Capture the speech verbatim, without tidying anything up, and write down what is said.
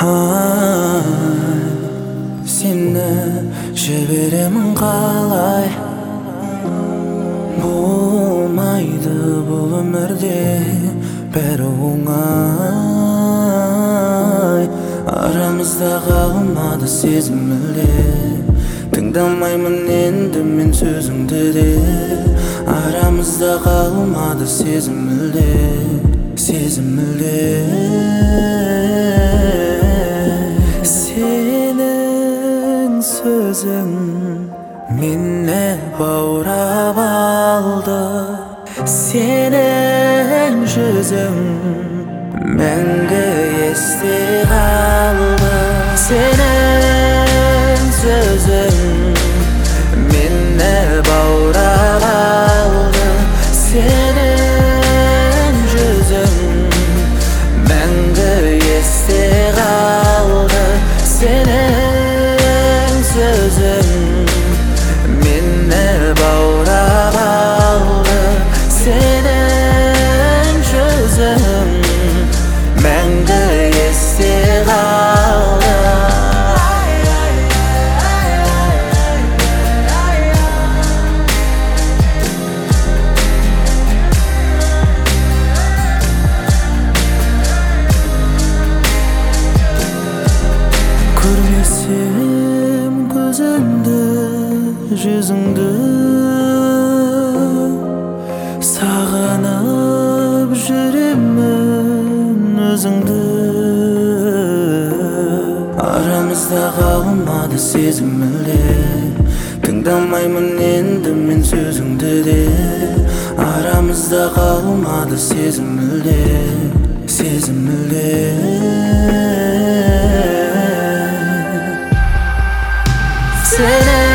Seni жіберемін қалай болмайды бұл өмірде бәрі оңай арамызда қалмады сезім мүлде тыңдамаймын енді мен сөзіңді де арамызда қалмады сезім мүлде сезім мүлде сөзің мені баурап алды сенің жүзің мәңгі есте қалды сенің сөзің мені баурап алды сенің жүзің мәңгі есте қалды сенің сөзің мені баурап алды сенің жүзің мәңгі есте қалды көрмесем көзіңді жүзіңді сағынып жүремін өзіңді арамызда қалмады сезім мүлде тыңдамаймын енді мен сөзіңді де арамызда қалмады сезім мүлде сезім мүлде Seni